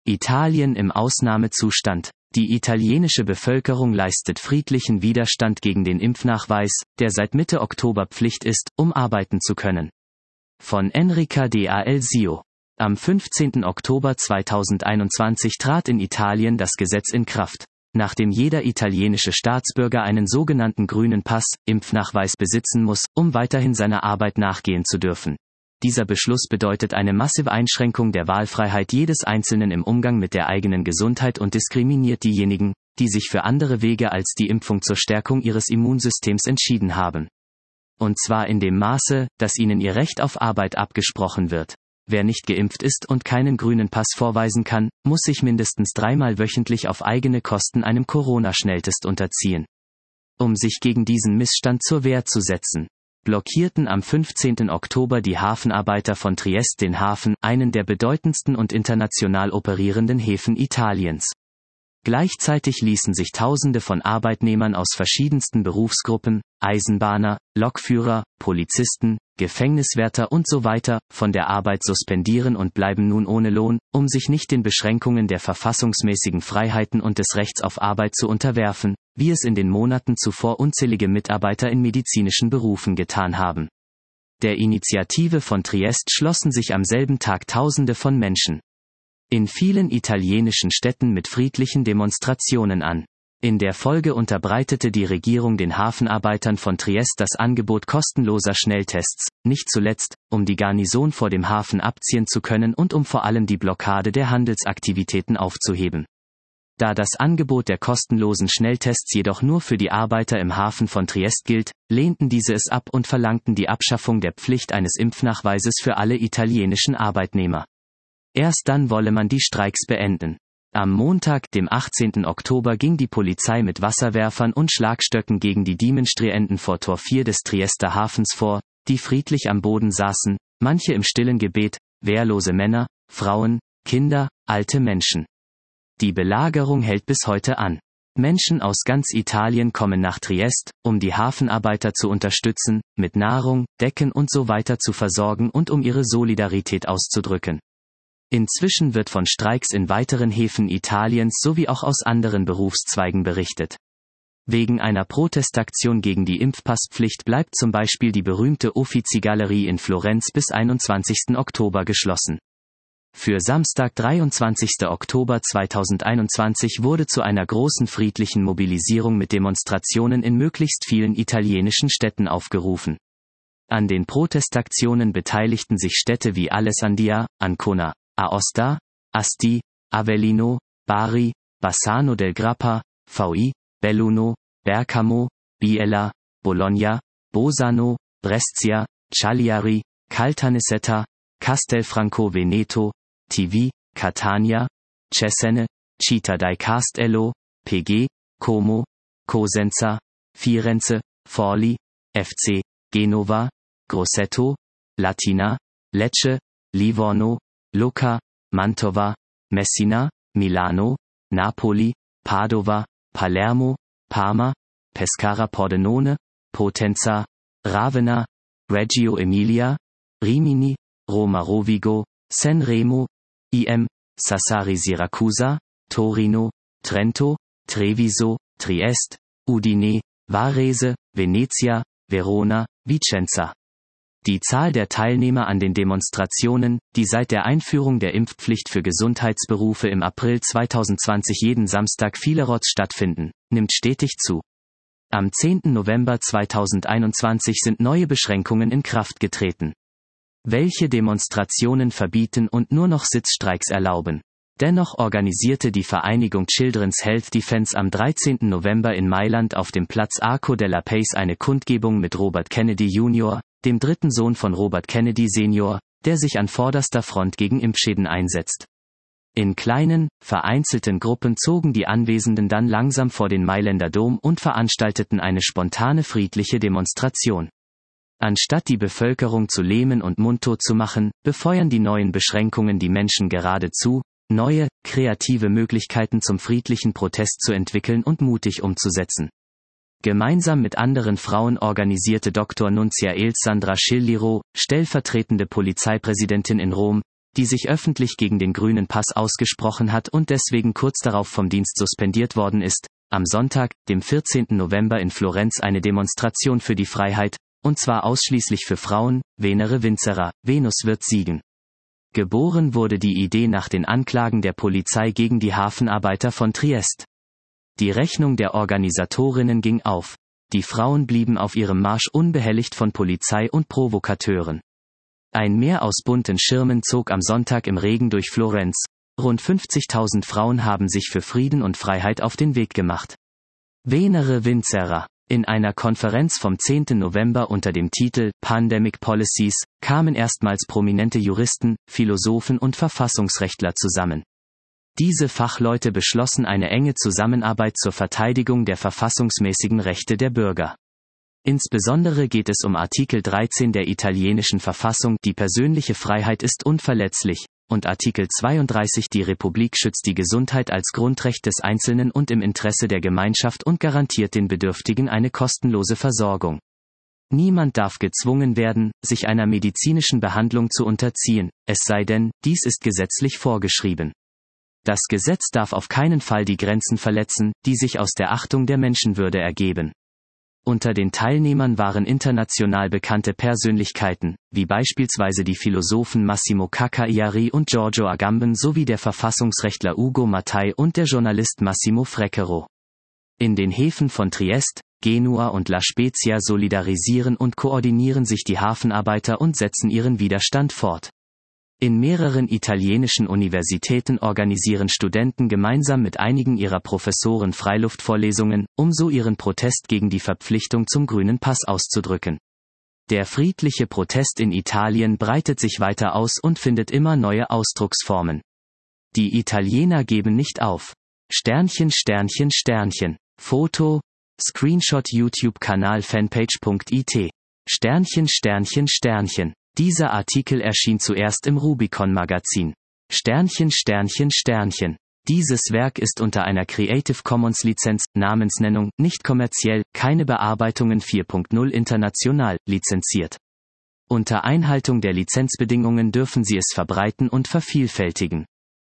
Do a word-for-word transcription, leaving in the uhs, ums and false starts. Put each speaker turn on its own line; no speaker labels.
Italien im Ausnahmezustand. Die italienische Bevölkerung leistet friedlichen Widerstand gegen den Impfnachweis, der seit Mitte Oktober Pflicht ist, um arbeiten zu können. Von Enrica D'Alzio. Am fünfzehnten Oktober zweitausendeinundzwanzig trat in Italien das Gesetz in Kraft, nachdem jeder italienische Staatsbürger einen sogenannten grünen Pass, Impfnachweis besitzen muss, um weiterhin seiner Arbeit nachgehen zu dürfen. Dieser Beschluss bedeutet eine massive Einschränkung der Wahlfreiheit jedes Einzelnen im Umgang mit der eigenen Gesundheit und diskriminiert diejenigen, die sich für andere Wege als die Impfung zur Stärkung ihres Immunsystems entschieden haben. Und zwar in dem Maße, dass ihnen ihr Recht auf Arbeit abgesprochen wird. Wer nicht geimpft ist und keinen grünen Pass vorweisen kann, muss sich mindestens dreimal wöchentlich auf eigene Kosten einem Corona-Schnelltest unterziehen. Um sich gegen diesen Missstand zur Wehr zu setzen, blockierten am fünfzehnten Oktober die Hafenarbeiter von Triest den Hafen, einen der bedeutendsten und international operierenden Häfen Italiens. Gleichzeitig ließen sich Tausende von Arbeitnehmern aus verschiedensten Berufsgruppen, Eisenbahner, Lokführer, Polizisten, Gefängniswärter und so weiter, von der Arbeit suspendieren und bleiben nun ohne Lohn, um sich nicht den Beschränkungen der verfassungsmäßigen Freiheiten und des Rechts auf Arbeit zu unterwerfen, wie es in den Monaten zuvor unzählige Mitarbeiter in medizinischen Berufen getan haben. Der Initiative von Triest schlossen sich am selben Tag Tausende von Menschen in vielen italienischen Städten mit friedlichen Demonstrationen an. In der Folge unterbreitete die Regierung den Hafenarbeitern von Triest das Angebot kostenloser Schnelltests, nicht zuletzt, um die Garnison vor dem Hafen abziehen zu können und um vor allem die Blockade der Handelsaktivitäten aufzuheben. Da das Angebot der kostenlosen Schnelltests jedoch nur für die Arbeiter im Hafen von Triest gilt, lehnten diese es ab und verlangten die Abschaffung der Pflicht eines Impfnachweises für alle italienischen Arbeitnehmer. Erst dann wolle man die Streiks beenden. Am Montag, dem achtzehnten Oktober, ging die Polizei mit Wasserwerfern und Schlagstöcken gegen die Demonstrierenden vor Tor vier des Triester Hafens vor, die friedlich am Boden saßen, manche im stillen Gebet, wehrlose Männer, Frauen, Kinder, alte Menschen. Die Belagerung hält bis heute an. Menschen aus ganz Italien kommen nach Triest, um die Hafenarbeiter zu unterstützen, mit Nahrung, Decken und so weiter zu versorgen und um ihre Solidarität auszudrücken. Inzwischen wird von Streiks in weiteren Häfen Italiens sowie auch aus anderen Berufszweigen berichtet. Wegen einer Protestaktion gegen die Impfpasspflicht bleibt zum Beispiel die berühmte Uffizi-Galerie in Florenz bis einundzwanzigsten Oktober geschlossen. Für Samstag, dreiundzwanzigsten Oktober zweitausendeinundzwanzig wurde zu einer großen friedlichen Mobilisierung mit Demonstrationen in möglichst vielen italienischen Städten aufgerufen. An den Protestaktionen beteiligten sich Städte wie Alessandria, Ancona, Aosta, Asti, Avellino, Bari, Bassano del Grappa, V I, Belluno, Bergamo, Biella, Bologna, Bolzano, Brescia, Cagliari, Caltanissetta, Castelfranco Veneto, T V, Catania, Cesena, Città di Castello, P G, Como, Cosenza, Firenze, Forli, F C, Genova, Grosseto, Latina, Lecce, Livorno, Lucca, Mantova, Messina, Milano, Napoli, Padova, Palermo, Parma, Pescara Pordenone, Potenza, Ravenna, Reggio Emilia, Rimini, Roma Rovigo, Sanremo, I M, Sassari Siracusa, Torino, Trento, Treviso, Triest, Udine, Varese, Venezia, Verona, Vicenza. Die Zahl der Teilnehmer an den Demonstrationen, die seit der Einführung der Impfpflicht für Gesundheitsberufe im April zweitausendzwanzig jeden Samstag vielerorts stattfinden, nimmt stetig zu. Am zehnten November zweitausendeinundzwanzig sind neue Beschränkungen in Kraft getreten, welche Demonstrationen verbieten und nur noch Sitzstreiks erlauben. Dennoch organisierte die Vereinigung Children's Health Defense am dreizehnten November in Mailand auf dem Platz Arco della Pace eine Kundgebung mit Robert Kennedy Junior, dem dritten Sohn von Robert Kennedy Senior, der sich an vorderster Front gegen Impfschäden einsetzt. In kleinen, vereinzelten Gruppen zogen die Anwesenden dann langsam vor den Mailänder Dom und veranstalteten eine spontane friedliche Demonstration. Anstatt die Bevölkerung zu lähmen und mundtot zu machen, befeuern die neuen Beschränkungen die Menschen geradezu, neue, kreative Möglichkeiten zum friedlichen Protest zu entwickeln und mutig umzusetzen. Gemeinsam mit anderen Frauen organisierte Doktor Nunzia Elsandra Schilliro, stellvertretende Polizeipräsidentin in Rom, die sich öffentlich gegen den grünen Pass ausgesprochen hat und deswegen kurz darauf vom Dienst suspendiert worden ist, am Sonntag, dem vierzehnten November in Florenz eine Demonstration für die Freiheit, und zwar ausschließlich für Frauen, Venere vincera, Venus wird siegen. Geboren wurde die Idee nach den Anklagen der Polizei gegen die Hafenarbeiter von Triest. Die Rechnung der Organisatorinnen ging auf. Die Frauen blieben auf ihrem Marsch unbehelligt von Polizei und Provokateuren. Ein Meer aus bunten Schirmen zog am Sonntag im Regen durch Florenz. Rund fünfzigtausend Frauen haben sich für Frieden und Freiheit auf den Weg gemacht. Venere vincera. In einer Konferenz vom zehnten November unter dem Titel Pandemic Policies kamen erstmals prominente Juristen, Philosophen und Verfassungsrechtler zusammen. Diese Fachleute beschlossen eine enge Zusammenarbeit zur Verteidigung der verfassungsmäßigen Rechte der Bürger. Insbesondere geht es um Artikel dreizehn der italienischen Verfassung, die persönliche Freiheit ist unverletzlich, und Artikel zweiunddreißig, die Republik schützt die Gesundheit als Grundrecht des Einzelnen und im Interesse der Gemeinschaft und garantiert den Bedürftigen eine kostenlose Versorgung. Niemand darf gezwungen werden, sich einer medizinischen Behandlung zu unterziehen, es sei denn, dies ist gesetzlich vorgeschrieben. Das Gesetz darf auf keinen Fall die Grenzen verletzen, die sich aus der Achtung der Menschenwürde ergeben. Unter den Teilnehmern waren international bekannte Persönlichkeiten, wie beispielsweise die Philosophen Massimo Cacciari und Giorgio Agamben sowie der Verfassungsrechtler Ugo Mattei und der Journalist Massimo Freccero. In den Häfen von Triest, Genua und La Spezia solidarisieren und koordinieren sich die Hafenarbeiter und setzen ihren Widerstand fort. In mehreren italienischen Universitäten organisieren Studenten gemeinsam mit einigen ihrer Professoren Freiluftvorlesungen, um so ihren Protest gegen die Verpflichtung zum grünen Pass auszudrücken. Der friedliche Protest in Italien breitet sich weiter aus und findet immer neue Ausdrucksformen. Die Italiener geben nicht auf. Sternchen Sternchen Sternchen. Foto, Screenshot YouTube-Kanal fanpage.it. Sternchen Sternchen Sternchen. Dieser Artikel erschien zuerst im Rubicon-Magazin. Sternchen Sternchen Sternchen. Dieses Werk ist unter einer Creative Commons Lizenz, Namensnennung, nicht kommerziell, keine Bearbeitungen vier Punkt null international, lizenziert. Unter Einhaltung der Lizenzbedingungen dürfen Sie es verbreiten und vervielfältigen.